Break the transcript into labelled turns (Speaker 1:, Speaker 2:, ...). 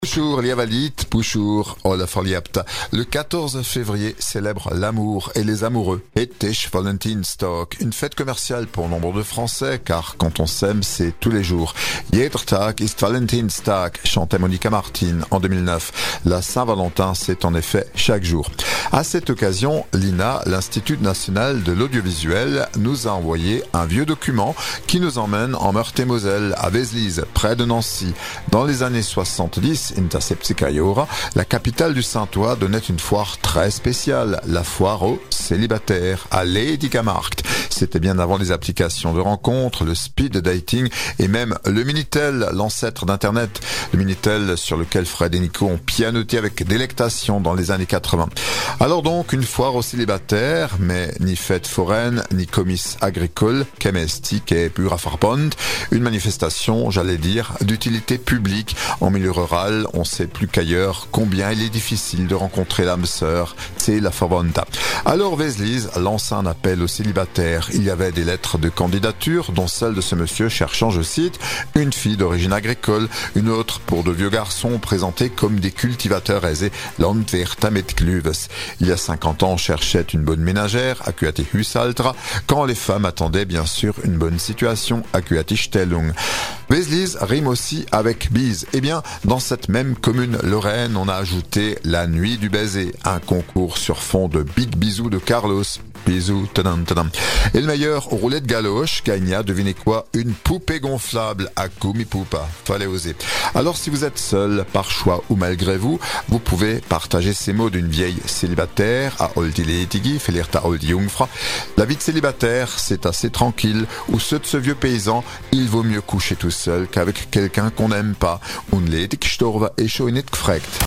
Speaker 1: Bonjour Liavalit, bonjour Olaf Oliapta. Le 14 février célèbre l'amour et les amoureux. Ettisch Valentinstag, une fête commerciale pour nombre de Français, car quand on s'aime, c'est tous les jours. Jeder Tag ist Valentinstag, chantait Monica Martin en 2009. La Saint-Valentin, c'est en effet chaque jour. À cette occasion, l'INA, l'Institut national de l'audiovisuel, nous a envoyé un vieux document qui nous emmène en Meurthe-et-Moselle, à Vézelise, près de Nancy. Dans les années 70, la capitale du Saint-Ouen donnait une foire très spéciale, la foire aux célibataires, à Ledigamarkt. C'était bien avant les applications de rencontres, le speed dating et même le Minitel, l'ancêtre d'Internet. Le Minitel sur lequel Fred et Nico ont pianoté avec délectation dans les années 80. Alors donc, une foire aux célibataires, mais ni fête foraine, ni comice agricole, qu'emestique et pur affarbond. Une manifestation, j'allais dire, d'utilité publique en milieu rural. On sait plus qu'ailleurs combien il est difficile de rencontrer l'âme sœur, c'est la Farbonta. Alors Vézelise lance un appel aux célibataires. Il y avait des lettres de candidature, dont celle de ce monsieur cherchant, je cite, une fille d'origine agricole, une autre pour de vieux garçons présentés comme des cultivateurs aisés, Landwirte mit Klüves. Il y a 50 ans, on cherchait une bonne ménagère, Akuati Husaltra, quand les femmes attendaient bien sûr une bonne situation, Akuati Stellung. Vézelise rime aussi avec bise. Eh bien, dans cette même commune lorraine, on a ajouté la nuit du baiser, un concours sur fond de big bisous de Carlos. Bisous, tadam, tadam. Et le meilleur au roulet de galoche gagna, devinez quoi, une poupée gonflable à Kumi Poupa. Fallait oser. Alors si vous êtes seul, par choix ou malgré vous, vous pouvez partager ces mots d'une vieille célibataire à Oldi Leitigi, Felirta Oldi Jungfra. La vie de célibataire, c'est assez tranquille, ou ceux de ce vieux paysan, il vaut mieux coucher tout seul qu'avec quelqu'un qu'on n'aime pas. Und ledig gestorven ist schon nicht gefragt.